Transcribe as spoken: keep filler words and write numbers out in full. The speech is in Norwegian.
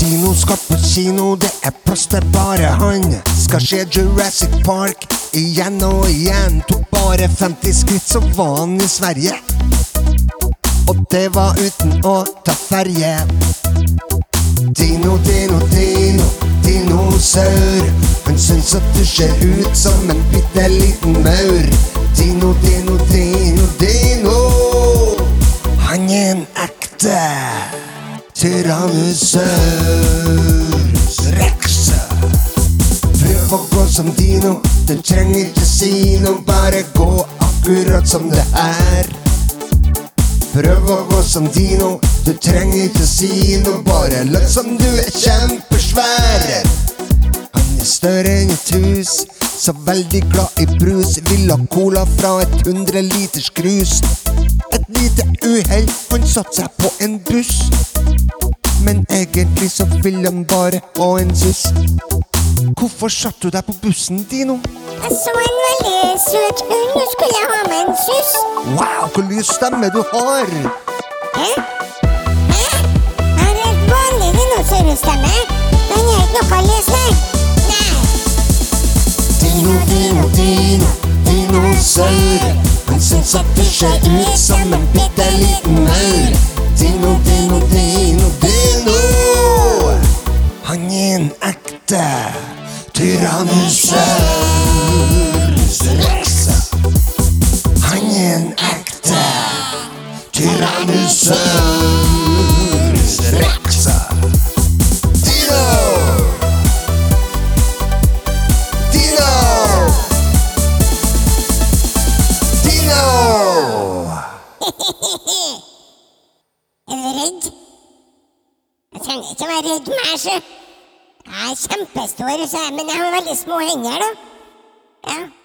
Dino skal på kino, det er plass til bare han. Skal se Jurassic Park igjen og igjen. Tok bare femti skritt, så var han i Sverige. Og det var uten å ta ferje. Dino, Dino, Dino, dinosaur. Han synes at du ser ut som en bitte liten maur. Dino, Dino, Dino, Dino. Han er en ekte Tyrannosaurus Rex. Prøv å gå som Dino, du trenger ikke si noe, bare gå akkurat som det er. Prøv å gå som Dino, du trenger ikke si noe, bare løp som du er kjempesvær. Han er større enn et hus, så veldig glad i brus, vil ha cola fra et hundre liters krus. Et lite uheld, han satt seg på en buss, men egentlig så vil han bare ha en suss. Hvorfor satt du deg på bussen, Dino? Jeg så en veldig søt hund, nå skulle jeg ha med en suss. Wow, hvor lys stemme du har! Hæ? Hæ? Jeg har helt vanlig dinosaurstemme. Den er ikke noe å lese med. Nei. Dino, Dino, Dino, dinosaur. Han synes at du ser ut som en bitte liten maur. Dino, Dino, Dino, Dino. Han er en ekte Tyrannosaurus Rex. Han er en ekte Tyrannosaurus Rex. Dino! Dino! Dino! Er du redd? Jeg trenger ikke være redd mer, så. Jeg er kjempestor, så jeg, men jeg har veldig små hender, da. Ja.